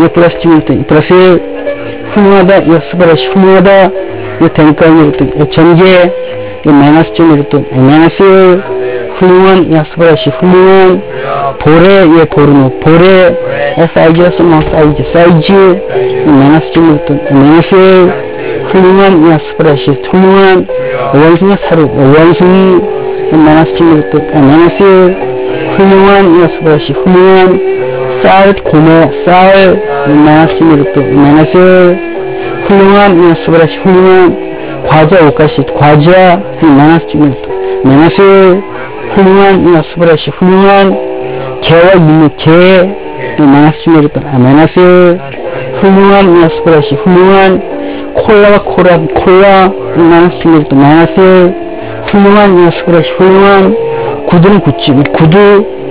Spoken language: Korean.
플러스 찍으면 플러스 1 훌륭하다. 이거 스바라시 훌륭하다. 이거 대니까 전개 이거 마이너스 찍으면 마이너스 1 훌륭한. 이거 스바라시 훌륭한. 보레 이거 보르노 보레 사이즈였어 뭐 사이즈 마이너스 찍으면 마이너스 1 훌륭한. 이거 스바라시 훌륭한. 원숭이 사료 원숭이 마이너스 찍으면 마이너스 1 훌륭한. 이거 스바라시 훌륭한. 쌀 고메 쌀 마이너스 찍으면 마이너스 1 훌륭한. 이거 스바라시 훌륭한. 과자 오카시 과자 마이너스 찍으면 마이너스 1 훌륭한. 이거 스바라시 훌륭한. 개와 이모 개 마이너스 찍으면 마이너스 1 훌륭한. 이거 스바라시 훌륭한. 콜라와 콜라 마이너스 찍으면 마이너스 1 훌륭한. 이거 스바라시 훌륭한. 구두는 구찌 구두